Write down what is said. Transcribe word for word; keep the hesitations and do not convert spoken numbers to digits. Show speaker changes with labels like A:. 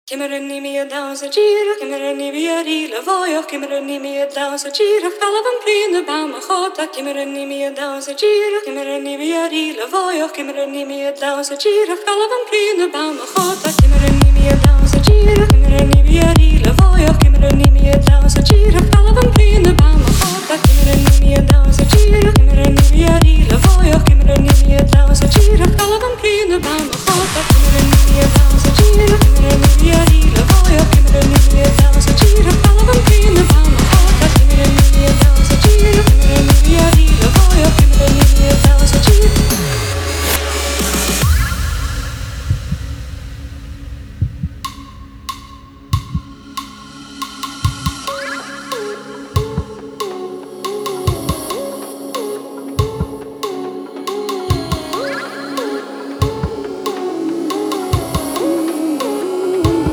A: Kimmerni mi a dansa gira, kimmerni mi a rila voio, kimmerni mi a dansa gira, calavan prina bama chota, kimmerni mi a dansa gira, kimmerni mi a rila voio, kimmerni mi a dansa gira, calavan prina bama chota, kimmerni mi a dansa